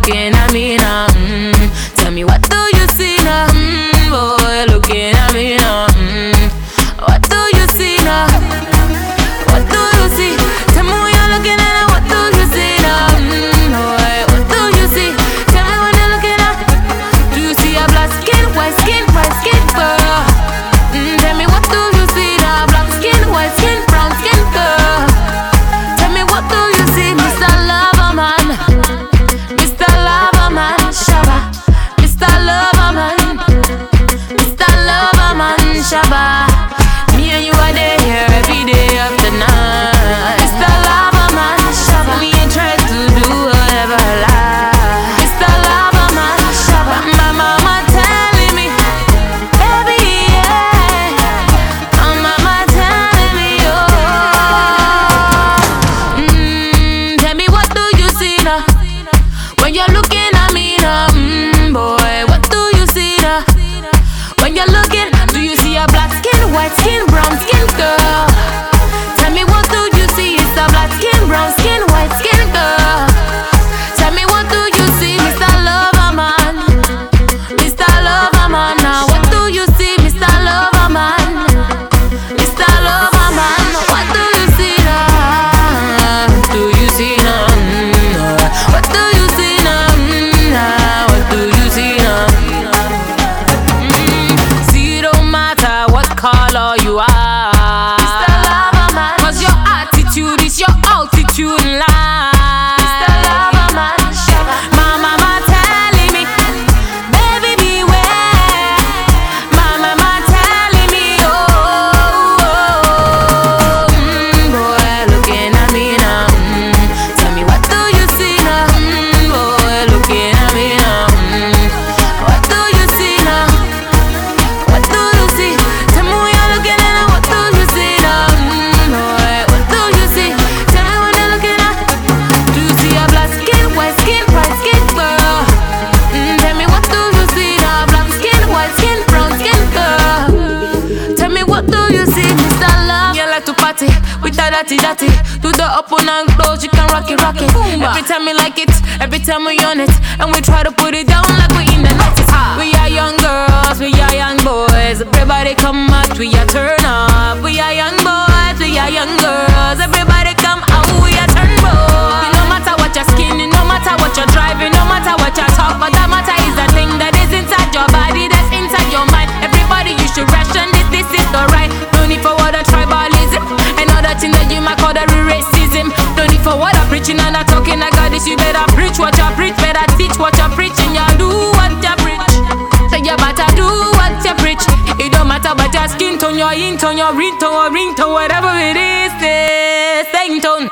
looking at me now. Tell me what do you see now? Boy, looking at me now. What do you see now? What do you see? Tell me when you're looking at it. What do you see now? Boy, what do you see? Tell me when you're looking at. Do you see a black skin, white skin girl? Tell me what do you see now? Black skin, white skin, brown skin girl. Tell me what do you see, Mr. Loverman? Mr. Loverman, Shabba. Mr. Loverman, Mr. Loverman, Shabba. Me and you are there here every day of the night. Mr. Loverman, Shabba. We ain't try to do whatever I like. Mr. Loverman, Shabba. My mama telling me, baby, yeah. My mama telling me, oh. Tell me what do you see now? When you're looking at me now, boy, what do you see now? When you're looking, do you see a black skin, white skin, brown skin girl? Tell me what do you see? It's a black skin, brown skin, white skin girl. Tell me what do you see, Mr. Loverman? Mr. Loverman, now what do you see, Mr. Loverman? Mr. Loverman, what do you see now? Do you see now? What do you see now? What do you see now? See, it don't matter what color you are, Mr. Loverman, 'cause your attitude is your altitude in life. Mr. Loverman, my mama telling me, baby beware. My mama telling me, oh, boy, looking at me now. Tell me what do you see now? Boy, looking at me now. What do you see now? What do you see? Tell me when you're looking at it. What do you see now? Boy, what do you see? Tell me when you're looking at. Do you see a black skin, white skin, brown skin girl? Tell me what do you see now? Black skin, white skin, brown skin girl. Tell me what do you see, Mr. Love? You like to party with that dirty. Do the up and close, you can rock it. Every time we like it, every time we on it, and we try to put it down like we in the 90s. We are young girls, we are young boys. Everybody come out, we are turn up. We are young boys, we are young girls. Everybody come out, we are turn boys. No matter what your skin, no matter what you're driving, no matter what you talk, but that matter is the thing that is inside your body, that's inside your mind. Everybody, you should ration this is the right. No need for what a tribalism. Another thing that you might call the racism. No need for what I'm preaching and I'm talking. I got this, you better preach what you preach, better teach what you're preaching. You do what you preach. So you better do what you preach. It don't matter about your skin tone, your in tone, your ringtone, or ringtone, whatever it is, same tone.